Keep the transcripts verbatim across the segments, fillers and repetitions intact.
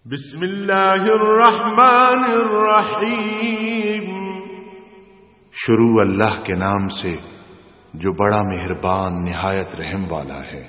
بسم اللہ الرحمن الرحیم، شروع اللہ کے نام سے جو بڑا مہربان نہایت رحم والا ہے۔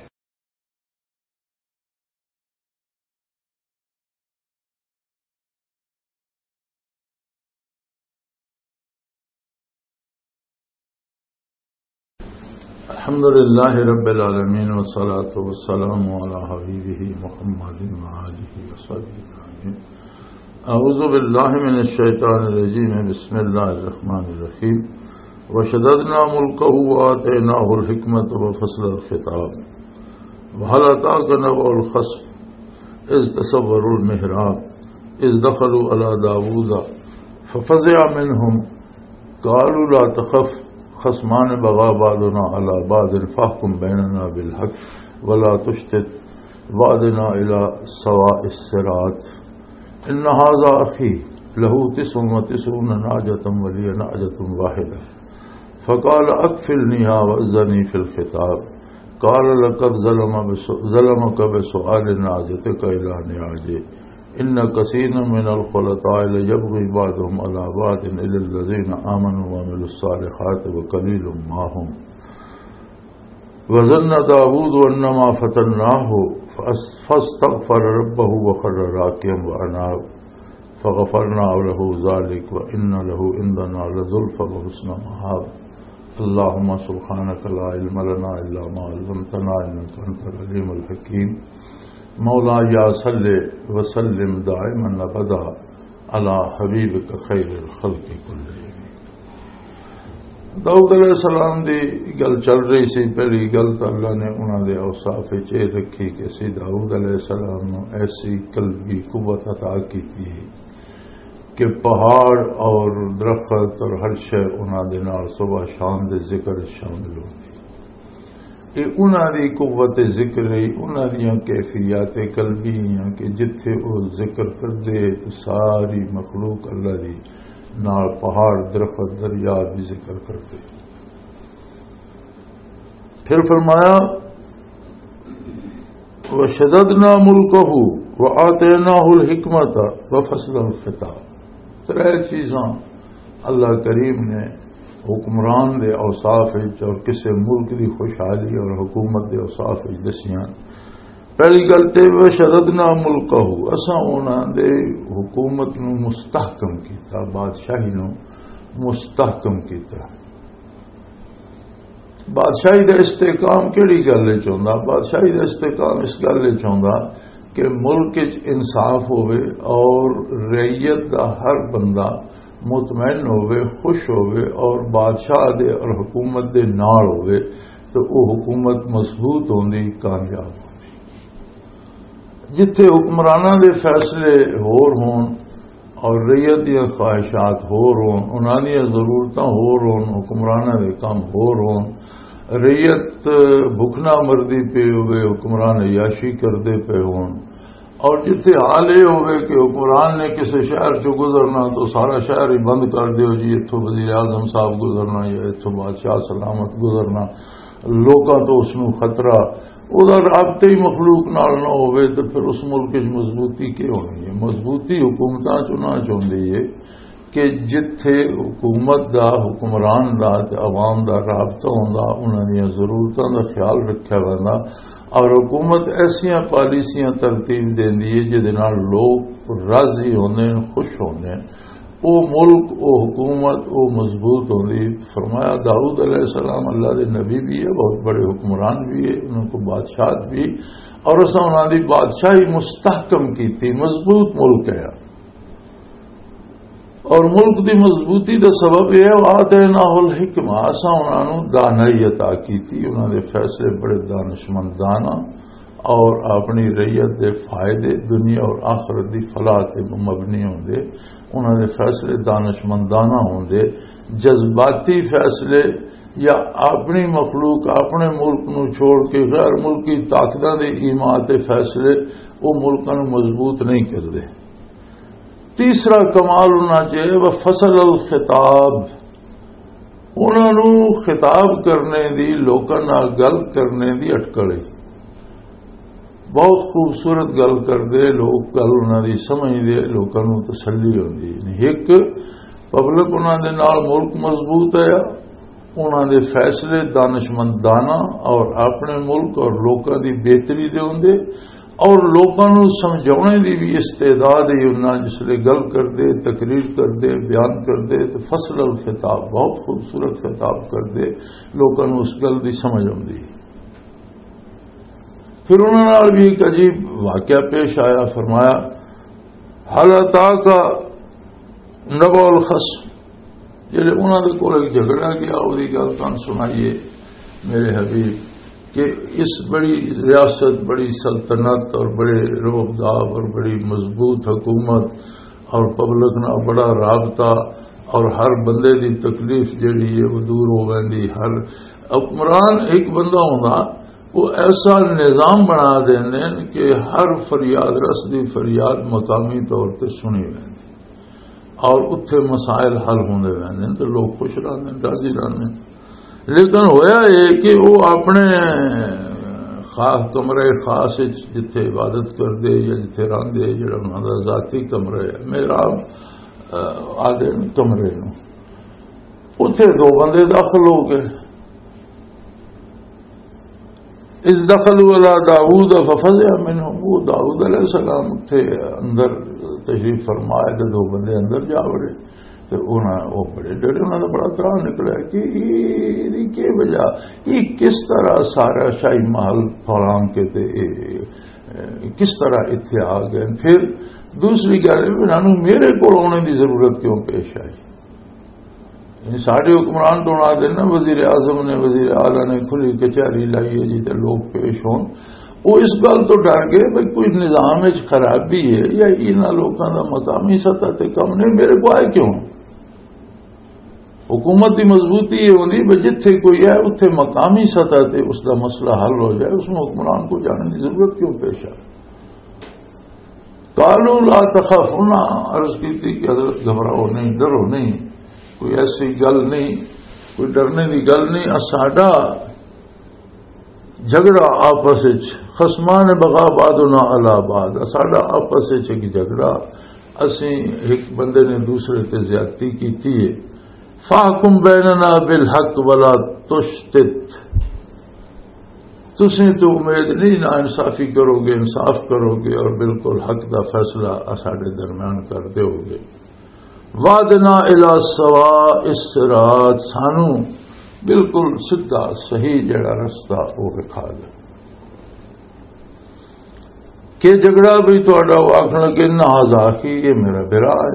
الحمد للہ رب العالمین والصلاة والسلام علی حبیبہ محمد وآلہ وصحبہ اجمعین۔ اعوذ باللہ من الشیطان الرجیم، بسم اللہ الرحمن الرحیم۔ وشددنا ملکہ وآتیناہ الحکمۃ وفصل الخطاب وہل اتاک نبأ الخصم اذ تصوروا المحراب اذ دخلوا علی داود ففزع منہم قالوا لا تخف خصمان بغى بعضنا على بعض فاحكم بيننا بالحق ولا تشتت وعدنا إلى سواء الصراط إن هذا أخي له تسع وتسعون نعجة ولي نعجة واحدة فقال أكفلنيها وأذني في الخطاب قال لقد ظلمك بسؤال نعجتك إلى نعاجه إن كثيرا من الخلطاء ليبغي بعضهم على بعض إلا الذين آمنوا وعملوا الصالحات وقليل ما هم وظن داود أنما فتناه فاستغفر ربه وخر راكعا وأناب فغفرنا له ذلك وإن له عندنا لزلفى وحسن مآب اللهم سبحانك لا علم لنا إلا ما علمتنا إنك أنت العليم الحكيم مولا یا صلی وسلم دائما ابدا علی حبیبک خیر الخلق کلہم۔ داؤد علیہ السلام دی گل چل رہی سی۔ پہلی گل تو اللہ نے انہوں نے اوصاف چ رکھی کہ سی داؤد علیہ السلام نو ایسی قلبی قوت عطا کی تھی کہ پہاڑ اور درخت اور ہر شے انہوں دے نال صبح شام دے ذکر شامل ہو گئی۔ یہ انہوں دی قوت ذکر ہے، انہوں دیا کیفیات قلبی ہیں کہ جتھے وہ ذکر کر دے تو ساری مخلوق اللہ دی نال پہاڑ درخت دریا بھی ذکر کر دے۔ پھر فرمایا وشددنا ملکہ وآتیناہ الحکمۃ وفصل الخطاب۔ ترے چیزاں اللہ کریم نے حکمران دے اوصاف اور کسی ملک دی خوشحالی اور حکومت دے اوصاف دسیاں۔ پہلی گل تے وشددنا ملکہ، اساں انہاں دے حکومت نو مستحکم کیتا، بادشاہی نو مستحکم کیتا۔ بادشاہی دا استحکام کیڑی گل چاہندا؟ بادشاہی دا استحکام اس گل چاہندا کہ ملک وچ انصاف ہوئے اور رعیت دا ہر بندہ مطمئن ہوئے، خوش ہوئے اور بادشاہ دے اور حکومت دے نال ہوئے تو وہ حکومت مضبوط ہوندی، کامیاب ہوندی۔ جتھے حکمرانہ دے فیصلے ہور ہون اور رعیت دی خواہشات ہور ہون، انہاں دی ضرورتاں ہور ہون، حکمرانہ دے کام ہور ہون، رعیت بھکنا مردی پہ ہوئے، حکمران عیاشی کردے پہ ہون، اور جتھے حال یہ ہوئے کہ حکمران نے کسی شہر چو گزرنا تو سارا شہر ہی بند کر دیو جی، اتوں وزیر اعظم صاحب گزرنا یا اتوں بادشاہ سلامت گزرنا، لوکاں تو اس نو خطرہ، وہ رابطے ہی مخلوق نال نہ ہوئے تو پھر اس ملک کی مضبوطی کی ہونی ہے؟ مضبوطی حکومتاں چنا چاہتی ہے کہ جتھے حکومت دا، حکمران دا تے عوام دا رابطہ ہوندا، انہاں دی ضرورتاں دا خیال رکھیا ویندا اور حکومت ایسیاں پالیسیاں ترتیب دیندی ہے جہدے نال لوگ راضی ہوندے، خوش ہوندے، او ملک، او حکومت، او مضبوط ہوندی۔ فرمایا داؤد علیہ السلام اللہ دے نبی بھی ہے، بہت بڑے حکمران بھی ہے، انہوں کو بادشاہت بھی، اور اساں انہاں دی بادشاہی مستحکم کی تھی، مضبوط ملک ہے۔ اور ملک دی مضبوطی دا سبب یہ ہے آتیناہ الحکمہ، اساں انہاں نوں دانائی عطا کیتی، انہاں دے فیصلے بڑے دانشمندانہ اور اپنی رعیت دے فائدے دنیا اور آخرت دی فلاح تے مبنی ہوندے، انہاں دے فیصلے دانشمندانہ ہوندے، جذباتی فیصلے یا اپنی مخلوق اپنے ملک نو چھوڑ کے غیر ملکی طاقتاں دے ایمان تے فیصلے وہ ملکاں نوں مضبوط نہیں کردے۔ تیسرا کمال ہونا چاہیے وہ فصل الخطاب، انہوں نے خطاب کرنے دی، لوکاں نال گل کرنے دی اٹکڑ، بہت خوبصورت گل کرتے لوگ، گل انہوں کی سمجھتے، لوگوں کو تسلی ہوتی. ایک پبلک انہوں دے نال ملک مضبوط ہے، انہوں دے فیصلے دانشمندانہ اور اپنے ملک اور لوگوں کی بہتری دے ہوندے، اور لوگوں کو سمجھانے کی بھی استعداد ہے. انہوں جسے گل کرتے، تقریر کرتے، بیان کرتے تو فصل الخطاب، بہت خوبصورت خطاب کرتے، لوگوں کو اس گل کی سمجھ آتی. پھر انہوں نے بھی ایک عجیب واقعہ پیش آیا. فرمایا حل اتا کا نبأ الخصم، جی انہوں نے کول ایک جھگڑا گیا، وہی گل تم سنائیے میرے حبیب کہ اس بڑی ریاست، بڑی سلطنت اور بڑے روبداب اور بڑی مضبوط حکومت اور پبلک نہ بڑا رابطہ اور ہر بندے کی تکلیف جیڑی ہے وہ دور ہو گئی. ہر حکمران ایک بندہ ہونا وہ ایسا نظام بنا دیں کہ ہر فریاد رس دی فریاد مقامی طور پر سنی وی اور اتنے مسائل حل ہونے رہتے تو لوگ خوش رہتے راضی رہتے. لیکن ہویا یہ کہ وہ اپنے خاص کمرے خاص جتھے عبادت کرتے یا جتھے رہتے جڑا انہوں کا ذاتی کمرے ہے میرا آدھے کمرے نو اتنے دو بندے داخل ہو گئے. اس دخل والا داؤد ففزع منهم، وہ داؤد علیہ السلام تھے اندر تشریف فرمائے تو دو بندے اندر جا بڑے تو وہ بڑے ڈرے. انہوں نے بڑا طرح نکلا کہ یہ وجہ یہ کس طرح سارا شاہی محل فلان کے تھے کس طرح اتنے آ گئے. پھر دوسری گل میرے کو آنے کی ضرورت کیوں پیش آئی. سارے حکمران تو نہ دینا وزیر اعظم نے وزیر اعلیٰ نے کھلی کچہری لائی ہے جی لوگ پیش ہون. وہ اس گل تو ڈر گئے بھائی کوئی نظام خرابی ہے یا انہوں لوگوں کا مقامی سطح تے کم نہیں، میرے کو آئے کیوں. حکومت کی مضبوطی یہ ہوتی بھائی جتھے کوئی ہے اتنے مقامی سطح تے اس کا مسئلہ حل ہو جائے، اس میں حکمران کو جانے کی ضرورت کیوں پیش آئے. قالوا لا تخف، انہاں عرض کی تھی کہ حضرت گھبراؤ نہیں، ڈرو نہیں، کوئی ایسی گل نہیں، کوئی ڈرنے کی گل نہیں. ساڈا جھگڑا آپس خصمان بغا بعضنا علی بعض، ساڈا آپس ایک جھگڑا، اسی ایک بندے نے دوسرے تے زیادتی کی ہے. فاحکم بیننا بالحق ولا تشتت، تسیں تو امید نہیں نا انصافی کرو گے، انصاف کرو گے اور بالکل حق دا فیصلہ ساڈے درمیان کر دیو گے. وعدنا الی سواء الصراط، سانو بالکل سیدھا صحیح جڑا رستہ وہ دکھا دے. کہ جھگڑا بھی تہاڈا آکھن لگے نہ ذاکی یہ میرا برا ہے.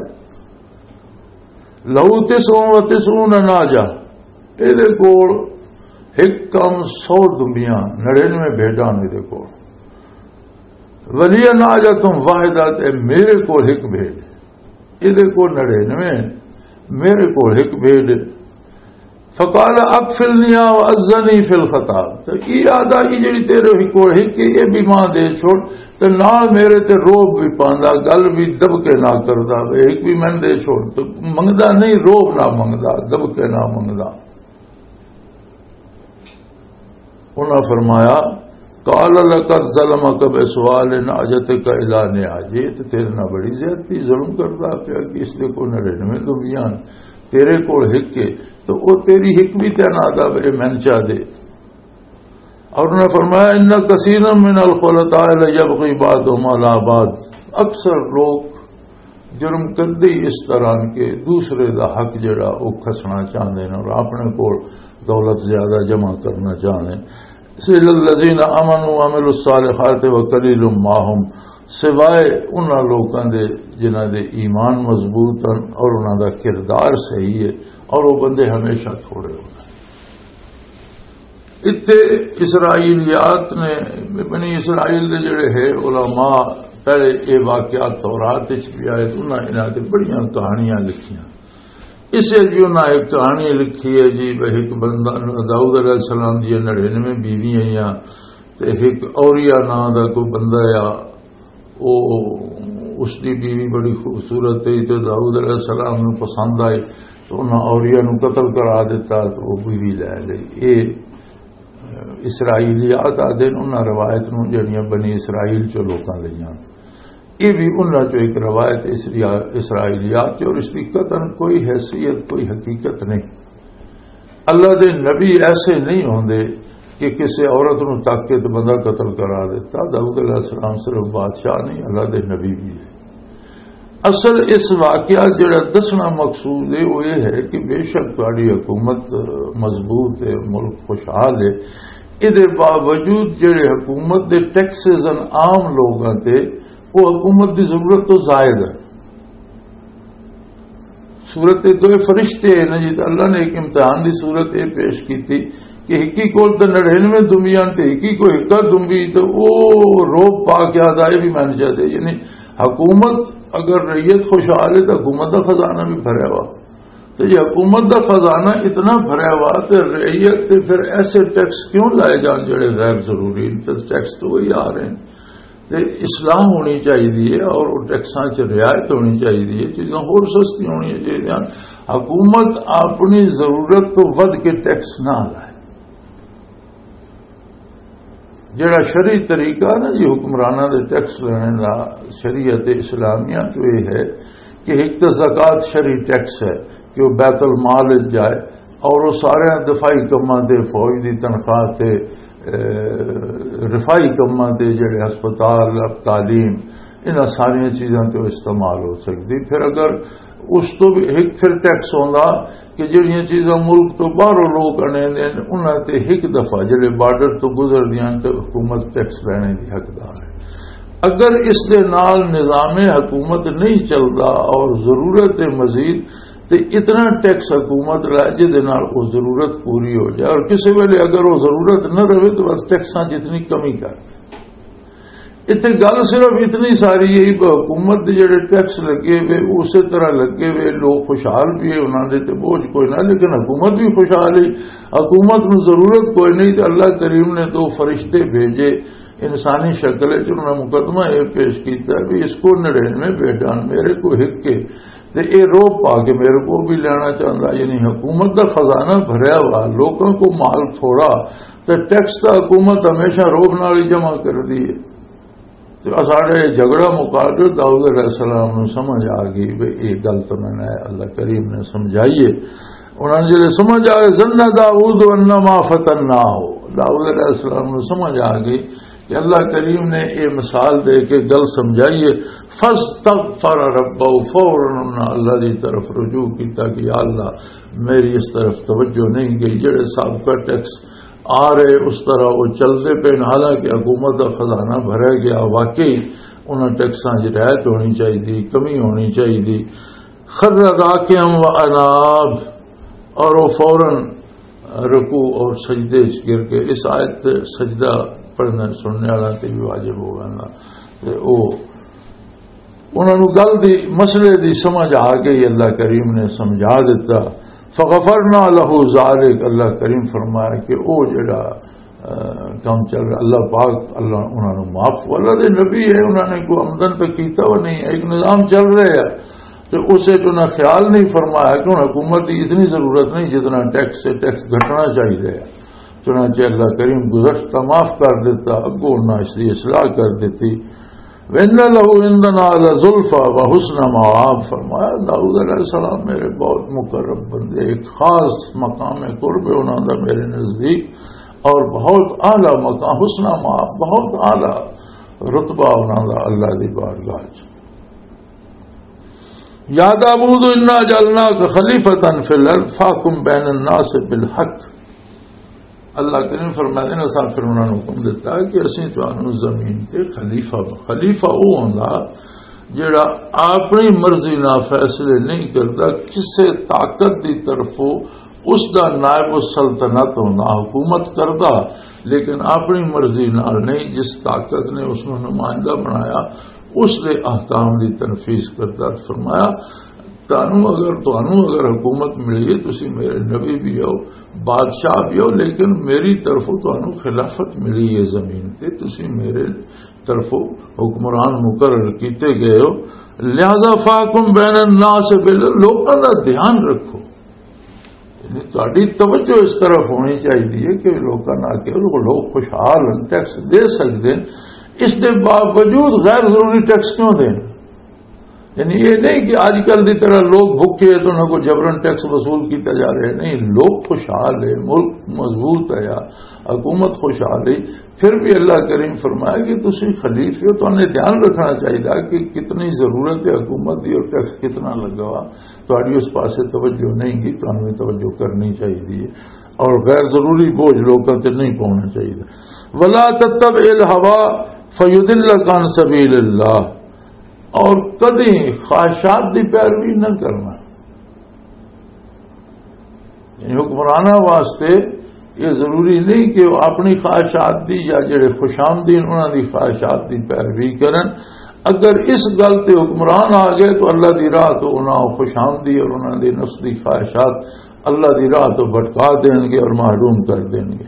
لہو تسعون و تسعون ناجا، یہ کول ایک کم سو دمبیاں نڑینوے بھیڈاں میرے کول. ولی ناجا تم واحدہ تے میرے کول ایک بھیڈ، یہ کو نڑینوے میرے کو ایک بھیڈ. فقال اکفلنی واذنی فی الخطاب، تو یہ آدھا یہ جڑی تیرے کو ایک یہ بھی ماں دے چھوڑ تو نال میرے تے روب بھی پاندا، گل بھی دب کے نہ کردا، ایک بھی میں دے چھوڑ تو منگدا نہیں، روب نہ منگدا، دب کے نہ منگدا. انہاں فرمایا قال لقد ظلمك بسؤال نعجتك الى نعاجت، تیرے نہ بڑی زیادتی ظلم کرتا پیا کہ اس لیے کو نڑینوے دمبیاں تیرے کو ہک کے تو وہ تیری ہک بھی تینا دا بے من چاہ دے. اور انہوں نے فرمایا ان کثیر من الخلطاء لیبغی بعضهم علی بعض، اکثر لوگ جرم کردے اس طرح کے دوسرے دا حق جڑا وہ کھسنا چاہتے ہیں اور اپنے کو دولت زیادہ جمع کرنا چاہتے ہیں. سل الذین آمنوا وعملوا الصالحات وقلیل ما هم، سوائے انہاں لوگوں دے جنہاں دے ایمان مضبوط ہیں اور انہاں دا کردار صحیح ہے اور وہ بندے ہمیشہ تھوڑے ہوتے ہیں. اتنے اسرائیلیات نے بنی اسرائیل دے جڑے ہے علماء پہلے یہ واقعات تورات بھی آئے تو انہاں انہاں تے بڑیاں کہانیاں لکھیاں. اسے جی انہیں ایک کہانی لکھی ہے جی ایک بندہ داؤد علیہ السلام دی نڑینوے بیویاں یا ایک اوریا نام کا کوئی بندہ یا وہ اس کی بیوی بڑی خوبصورت ہے تو داؤد علیہ السلام نے پسند آئی تو انہیں اوریا نو قتل کرا دیتا تو وہ بیوی لے گئی. یہ اسرائیلیات آدھے انہاں روایت نوں جڑیاں بنی اسرائیل چو لوکاں لئیاں، یہ بھی انہاں چو ایک روایت اسرائیلیات چ، اور اس کی قطعاً کوئی حیثیت کوئی حقیقت نہیں۔ اللہ دے نبی ایسے نہیں ہوندے کہ کسی عورت نو تک کے تو بندہ قتل کرا دیتا۔ داؤد علیہ السلام صرف بادشاہ نہیں، اللہ دے نبی بھی ہے۔ اصل اس واقعہ جڑا دسنا مقصود ہے وہ یہ ہے کہ بے شک تہاڈی حکومت مضبوط ہے، ملک خوشحال ہے، ادھر باوجود جڑے حکومت دے ٹیکسز عام لوگاں تے وہ حکومت دی ضرورت تو زائد ہے۔ صورت دو فرشتے ہیں نا جی، اللہ نے ایک امتحان دی صورت یہ پیش کی تھی کہ ہکی کول تو نڑینوے دمبیاں تے ہکی کو ہکا دمبی تو وہ روب پا کے یاد آئے بھی مانی چاہتے، یعنی حکومت اگر ریت خوشحال ہے تو حکومت کا خزانہ بھی بھرا ہوا، تو یہ حکومت کا خزانہ اتنا بھرا ہوا تو ریت تے پھر ایسے ٹیکس کیوں لائے جان جڑے غیر ضروری؟ ٹیکس تو وہی آ رہے ہیں، تو اصلاح ہونی چاہیے اور ٹیکساں چ رعایت ہونی چاہیے، چیزاں اور سستی ہونی چاہیے۔ حکومت اپنی ضرورت تو ود کے ٹیکس نہ لائے۔ جڑا شرعی طریقہ نا جی حکمرانہ دے ٹیکس لینے کا شریعت اسلامیہ تو یہ ہے کہ ایک تو زکوٰۃ شرعی ٹیکس ہے کہ وہ بیت المال جائے، اور وہ سارے دفاعی کماں تے، فوج دی تنخواہ تے، رفائی کماں تے، جڑے ہسپتال، تعلیم، انہاں ساری چیزاں تے استعمال ہو سکتی۔ پھر اگر اس تو بھی ایک پھر ٹیکس ہوندا کہ جڑیاں چیزاں ملک تو باہروں لوگ آنے دیں انہاں تے ایک دفعہ جڑے بارڈر تو گزر دیاں تے حکومت ٹیکس لینے دی حقدار ہے۔ اگر اس دے نال نظام حکومت نہیں چلتا اور ضرورت مزید تے اتنا ٹیکس حکومت لائے جے دے نال وہ ضرورت پوری ہو جائے، اور کسی ویلے اگر وہ ضرورت نہ رہے تو بس ٹیکساں جتنی کمی کر۔ اتنے گل صرف اتنی ساری یہی حکومت جڑے ٹیکس لگے ہوئے اسی طرح لگے ہوئے، لوگ خوشحال بھی ہے، انہوں نے تے بوجھ کوئی نہ، لیکن حکومت بھی خوشحال ہے، حکومت نو ضرورت کوئی نہیں۔ تو اللہ کریم نے دو فرشتے بھیجے انسانی شکل ہے، انہوں نے مقدمہ یہ پیش کیتا ہے بھی اس کو نڑینوے بیٹان میرے کو ہک کے تے اے روپ پا کے میرے کو بھی لینا چاہتا، یعنی حکومت کا خزانہ بھریا ہوا، لوگوں کو مال تھوڑا، تو ٹیکس کا حکومت ہمیشہ روب نال ہی جمع کر دی ہے۔ تو ساڑھے جھگڑا مقابل داؤد علیہ السلام نے سمجھ آ گئی بھئی یہ گل تو میں نے اللہ کریم نے سمجھائیے، انہوں نے جلے سمجھ آ گئی ظن داؤد انما فتنہ ہو، داؤد علیہ السلام نے سمجھ آ گئی کہ اللہ کریم نے یہ مثال دے کے گل سمجھائیے۔ فاستغفر ربہ، فوراً اللہ دی طرف رجوع کیتا کہ یا اللہ میری اس طرف توجہ نہیں گئی، جڑے سابقہ ٹیکس آ رہے اس طرح وہ چلتے پہ، حالانکہ حکومت کا خزانہ بھرا گیا، واقعی انہیں ٹیکساں کی رعایت ہونی چاہیے، کمی ہونی چاہیے۔ خر راکعا و اناب، اور وہ فوراً رکوع اور سجدے گر کے، اس آیت سجدہ پڑھنے سننے والا تے بھی واجب ہوگا نا، وہ انہوں نے گل دی مسئلے دی سمجھ آ گئی، اللہ کریم نے سمجھا دیتا۔ فغفرنا له ذلك، اللہ کریم فرمایا کہ او جڑا کام چل رہا اللہ پاک اللہ انہوں نے معاف، اللہ دے نبی ہے، انہوں نے کوئی آمدن تو کیتا وہ نہیں، ایک نظام چل رہا ہے تو اسے تو نہ خیال نہیں فرمایا کہ حکومت کی اتنی ضرورت نہیں جتنا ٹیکس سے ٹیکس گھٹنا چاہیے، چنانچہ اللہ کریم گزشتہ معاف کر دیتا، اگو نہ اس کی اصلاح کر دیتی۔ وَإِنَّ لَهُ عِندَنَا لَزُلْفَىٰ وَحُسْنَ مَآبٍ، فرمایا داؤد علیہ السلام میرے بہت مقرب بندے، ایک خاص مقام قرب انہوں نے میرے نزدیک، اور بہت اعلیٰ مقام، حسن مآب، بہت اعلیٰ رتبہ انہوں نے اللہ دی بارگاہ۔ یا داؤد انا جعلناک خلیفۃ فی الارض فاحکم بین الناس بالحق، اللہ کریم فرماتے ہیں ساتھ پھر انہوں نے حکم دیتا کہ اسی تانوں زمین تے خلیفہ خلیفہ وہ ہوندا جڑا اپنی مرضی نال فیصلے نہیں کرتا، کسے طاقت دی طرفوں اس دا نائب السلطنت ہونا، حکومت کردا لیکن اپنی مرضی نال نہیں، جس طاقت نے اس کو نمائندہ بنایا اس دے احکام دی تنفیذ کرتا۔ فرمایا تانوں اگر تانوں اگر حکومت ملی ہے، تسی میرے نبی بھی ہو، بادشاہ بھی ہو، لیکن میری طرفوں تانوں خلافت ملی ہے زمین تے، تسی میرے طرفوں حکمران مقرر کیتے گئے ہو، لہذا فاحکم بین الناس بالعدل، لوگوں کا دھیان رکھو، تہاڈی توجہ اس طرف ہونی چاہیے کہ لوگوں نہ کہ لوگ خوشحال ہیں، ٹیکس دے سکتے ہیں، اس کے باوجود غیر ضروری ٹیکس کیوں دیں؟ یعنی یہ نہیں کہ آج کل کی طرح لوگ بھوکے تو نہ کو جبرن ٹیکس وصول کیتا جا رہے، نہیں، لوگ خوشحال ہے، ملک مضبوط ہے، حکومت خوشحال ہے، پھر بھی اللہ کریم فرمایا کہ تسی خلیفے ہو تو انہیں دھیان رکھنا چاہیے کہ کتنی ضرورت ہے حکومت دی اور ٹیکس کتنا لگا ہوا، تھوڑی اس پاسے توجہ نہیں کی تو ہمیں توجہ کرنی چاہیے اور غیر ضروری بوجھ لوگوں سے نہیں پانا چاہیے۔ ولا تتبع الهوى فيضلك عن سبيل اللہ، اور کدی خواہشات دی پیروی نہ کرنا، یعنی حکمرانہ واسطے یہ ضروری نہیں کہ وہ اپنی خواہشات دی یا جڑے خوش آمدین انہوں دی خواہشات دی پیروی کرن۔ اگر اس گل تے حکمران آ گئے تو اللہ دی راہ تو انہوں خوش آمدی اور انہوں دی نفس دی خواہشات اللہ دی راہ تو بھٹکا دیں گے اور محروم کر دیں گے۔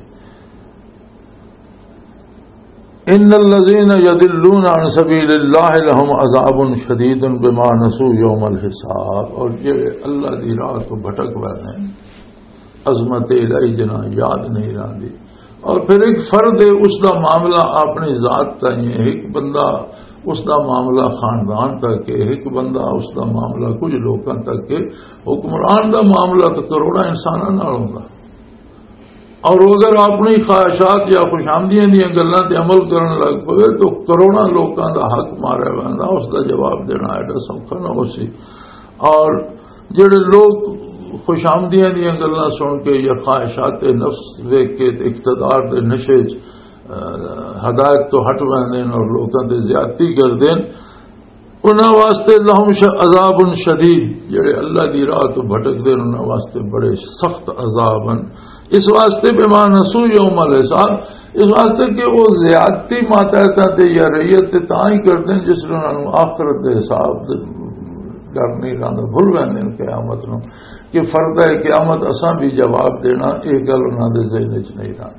ان الذين يضلون عن سبيل الله لهم عذاب شديد بما نسوا يوم الحساب، اور یہ اللہ دی راہ تو بھٹک گئے ہیں، عظمت الہی جنا یاد نہیں رہی۔ اور پھر ایک فرد ہے، اس کا معاملہ اپنی ذات کا ہی ہے، ایک بندہ اس کا معاملہ خاندان تک ہے، ایک بندہ اس کا معاملہ کچھ لوگوں تک ہے، حکمران کا معاملہ تو کروڑا انسانوں نال ہوندا، اور اگر اپنی خواہشات یا خوش آمدیاں دیا گلاں تے عمل کرن لگ پے تو کروڑاں لوکاں دا حق مارا ویندا، اس دا جواب دینا ایڈا سوکھا نہ ہو سی۔ اور جڑے لوگ خوش آمدیاں دیا گلاں سن کے یا خواہشات نفس دیکھ کے اقتدار دے نشے ہدایت تو ہٹ ویندے اور لوکاں تے زیادتی کردے، انہاں واسطے لہم عذاب شدید، جڑے اللہ دی راہ تو بھٹک دے انہاں واسطے بڑے سخت عذاب ہیں، اس واسطے بما نسوا یوم الحساب، اس واسطے کہ وہ زیادتی ماتحتاں تے یا ریت تے تاں ہی کردے جس نے انہاں نوں آخرت دے حساب ڈر نہیں رہندا، بھول ویندے قیامت نوں کہ فرد ہے قیامت اساں بھی جواب دینا، یہ گل انہاں دے ذہن وچ نہیں رہندی۔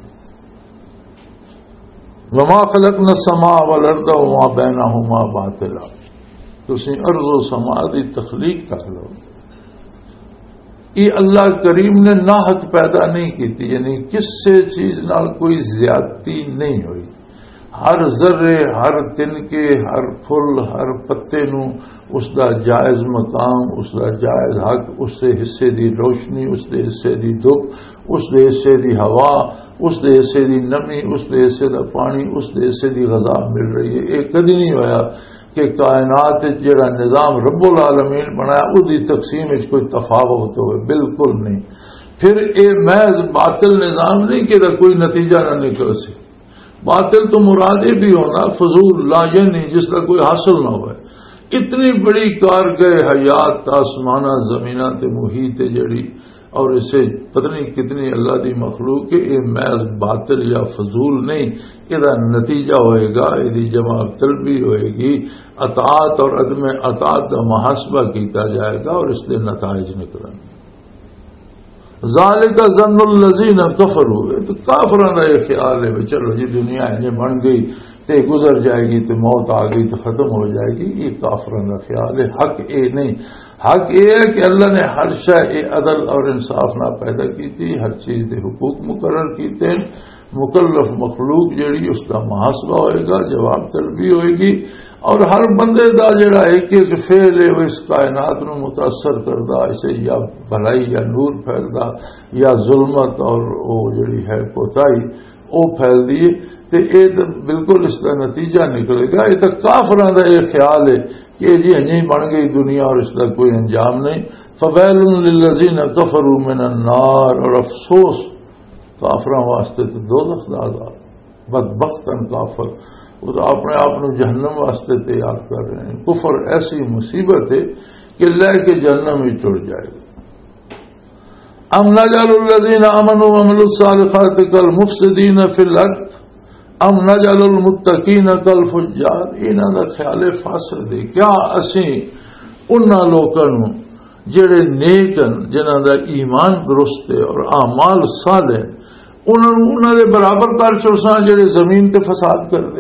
وما خلقنا السماء والارض وما بینہما باطلا، تسی ارض و سما دی تخلیق کر لو، یہ اللہ کریم نے ناحق پیدا نہیں کی، یعنی کس سے چیز نال کوئی زیادتی نہیں ہوئی، ہر ذرے، ہر تنکے، ہر پھل، ہر پتے نو اس دا جائز مقام، اس دا جائز حق، اس دے حصے دی روشنی، اس دے حصے دی دھوپ، اس دے حصے دی ہوا، اس دے حصے دی نمی، اس دے حصے دا پانی، اس دے حصے دی غذا مل رہی ہے۔ یہ کدی نہیں ہویا کہ کائنات جڑا نظام رب العالمین بنایا اس دی تقسیم وچ کوئی تفاوت ہوئے، بالکل نہیں۔ پھر اے محض باطل نظام نہیں کہ کوئی نتیجہ نہ نکل سی، باطل تو مراد یہ بھی ہونا فضول لا یعنی جس کا کوئی حاصل نہ ہوئے۔ اتنی بڑی کارگہ حیات آسمانہ زمینہ تے محیط جڑی اور اسے پتہ نہیں کتنی اللہ دی مخلوق ہے، یہ محض باطل یا فضول نہیں، یہ نتیجہ ہوئے گا، یہ جواب طلبی ہوئے گی، اطاعت اور عدم اطاعت کا محاسبہ کیتا جائے گا اور اس کے نتائج نکلیں گے۔ ذالک ظن الذین کفروا، تو کافراں دا یہ خیال ہے چلو جی دنیا ہے بن گئی تے گزر جائے گی تو موت آ گئی تو ختم ہو جائے گی، یہ کافراں دا خیال ہے۔ حق اے نہیں، حق یہ ہے کہ اللہ نے ہر شے عدل اور انصاف نہ پیدا کی تھی، ہر چیز کے حقوق مقرر کیتے، مکلف مخلوق جیڑی اس کا محاسبہ ہوئے گا، جواب طلبی ہوئے گی، اور ہر بندے دا جڑا ایک ایک فعل ہے وہ اس کائنات نو متاثر کردا، اسے یا بھلائی یا نور پھیلدا یا ظلمت اور وہ جڑی ہے کوتاہی وہ پھیل دی، تے اے بالکل اس کا نتیجہ نکلے گا۔ یہ تو کافراں دا یہ خیال ہے کہ جی ہنجی بن گئی دنیا اور اس کا کوئی انجام نہیں۔ فویل للذین کفروا من النار، اور افسوس کافراں واسطے تو دوزخ دا عذاب، بدبختن کافر وہ تو اپنے آپ کو جہنم واسطے تیار کر رہے ہیں۔ کفر ایسی مصیبت ہے کہ لے کے جہنم ہی چڑ جائے گا۔ ام نجعل الذین آمنوا وعملوا الصالحات کالمفسدین فی الارض ام نجعل المتقین کالفجار، انہاں دا خیال فاسد ہے، کیا اسی انہاں لوکاں نوں جڑے نیک ہیں جنہاں دا ایمان درست ہے اور اعمال صالح انہاں نوں انہاں دے برابر کر چھوڑساں جڑے زمین تے فساد کر دے۔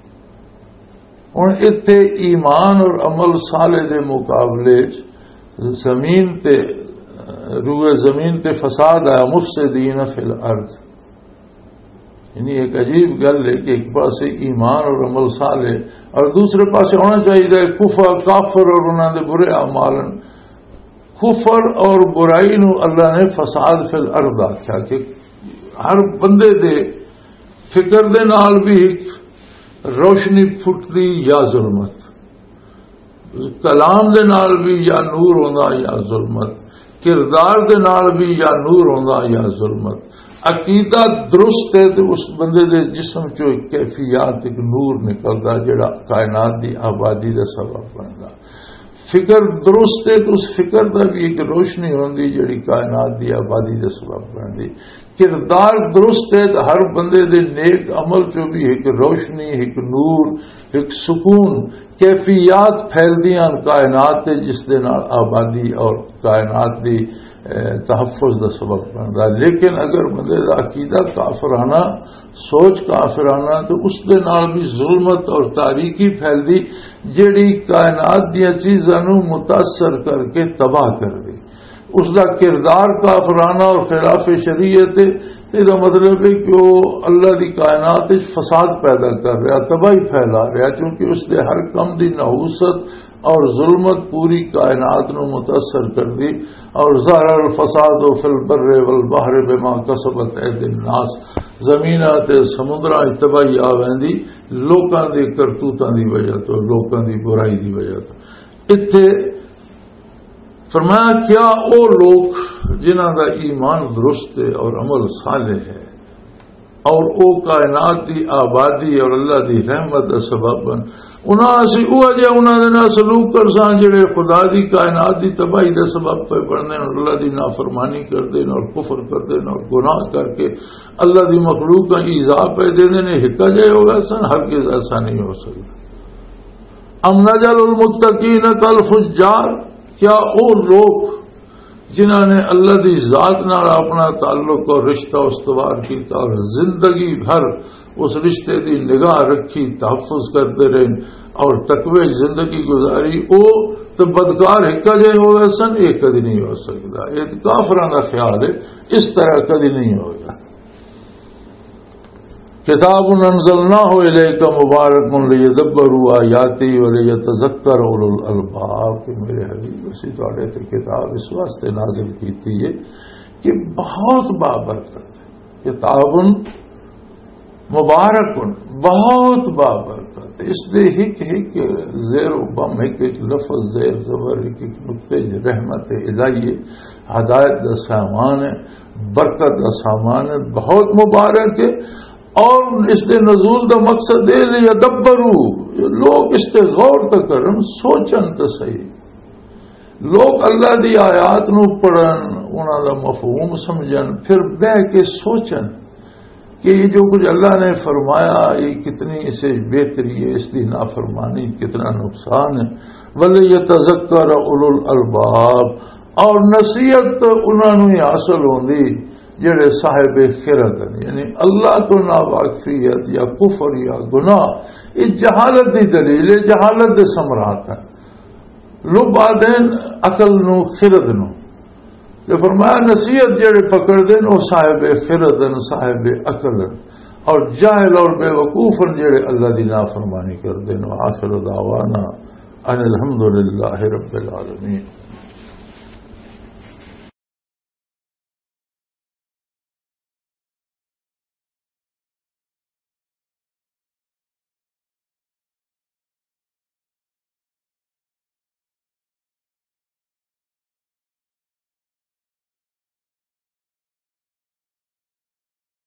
ہن اتنے ایمان اور عمل صالح دے مقابلے زمین تے روئے زمین تے فساد آیا مفسدین فی الارض. یعنی ایک عجیب گل ہے کہ ایک پاس ایمان اور عمل صالح اور دوسرے پاس ہونا چاہیے کفر کافر اور انہوں نے برے اعمال. کفر اور برائی نو اللہ نے فساد فی الارض آخیا کہ ہر بندے دے فکر دے نال بھی روشنی پھٹتی یا ظلمت، کلام دے نال بھی یا نور ہوندا یا ظلمت، کردار دے نال بھی یا نور ہوندا یا ظلمت. عقیدہ درست ہے تو اس بندے دے جسم چو ایک کیفیات ایک نور نکلدا جڑا کائنات دی آبادی دا سبب بندا. فکر درست ہے تو اس فکر دا بھی ایک روشنی ہوندی جڑی کائنات دی آبادی دا سبب بندی. کردار درست ہے تو ہر بندے دے نیک عمل چو بھی ایک روشنی ایک نور ایک سکون کیفیات پھیلدیاں کائنات تے جس دے نال آبادی اور کائنات دی تحفظ دا سبب بنتا. لیکن اگر بندے دا عقیدہ کافرانہ سوچ کافرانہ تو اس دے نال بھی ظلمت اور تاریکی پھیلدی جیڑی کائنات دیا چیزاں نو متاثر کر کے تباہ کر دی. اس دا کردار کافرانہ اور خلاف شریعت ہے دا مطلب ہے کہ وہ اللہ دی کائنات فساد پیدا کر رہا تباہی پھیلا رہا چونکہ اس دے ہر کم دی نحوست اور ظلمت پوری کائنات نو متاثر کر دی. اور ظاہر الفساد فی البر والبحر بما کسبت ایدی الناس زمین تے سمندراں تباہی آ ویندی لوکاں دے کرتوتاں دی وجہ تو لوکاں دی برائی دی وجہ تو. اتنے فرمایا کیا او لوگ جنہاں دا ایمان درست ہے اور عمل صالح ہے اور او کائنات دی آبادی اور اللہ دی رحمت دا سبب بن انہاں سی اوہ جے انہاں دے نال سلوک کرساں جڑے خدا دی کائنات دی تباہی دا سبب پہ بننے اور اللہ دی نافرمانی کردے اور کفر کردے اور گناہ کر کے اللہ دی مخلوق کا ایذا پہ دینے نے ہکا جائے ہوگا سن ہرگز ایسا نہیں ہو سکتا. ام نجعل المتقین کالفجار کیا او لوگ جنہوں نے اللہ دی ذات نال اپنا تعلق اور رشتہ استوار کیتا اور زندگی بھر اس رشتے دی نگاہ رکھی تحفظ کرتے رہے اور تقوی زندگی گزاری او تو بدکار ہکا جائے ہوگا سن یہ کدی نہیں ہو سکتا. یہ کافراں دا خیال ہے اس طرح کدی نہیں ہوگا. کتاب انزلناہ الیک مبارک لیدبروا آیاتی ولیتذکر اولو الالباب کہ میرے حبیب اسی توڑے تھے کتاب اس واسطے نازل کیتی ہے کہ بہت بابرکت ہے. کتاب مبارک بہت بابرکت. اس دے ہک ہک زیر و بم ہک ایک لفظ زیر زبر ہک ایک نقطے رحمت الہی ہدایت دا سامان ہے برکت دا سامان ہے بہت مبارک ہے. اور اس کے نزول دا مقصد ہے لیدبروا لوگ اس تے غور تو کرن سوچن تو صحیح. لوگ اللہ دی آیات نو پڑھن انہاں دا مفہوم سمجھن پھر بہ کے سوچن کہ یہ جو کچھ اللہ نے فرمایا یہ کتنی اسے بہتری ہے اس دی نافرمانی کتنا نقصان ہے. ولیتذکر اولو الالباب اور نصیحت انہاں نو حاصل ہوندی جڑے صاحب خرد یعنی اللہ تو ناواقفیت یا کفر یا گناہ یہ جہالت دی دلیل ہے جہالت دے ثمرات ہیں. لب آدین عقل نو خرد نو جو فرمایا نصیحت جڑے پکڑ دین وہ صاحب خرد صاحب عقل اور جاہل اور بے وقوف جڑے اللہ دی نافرمانی کر دین. آخر دعوانا ان الحمد للہ رب العالمین.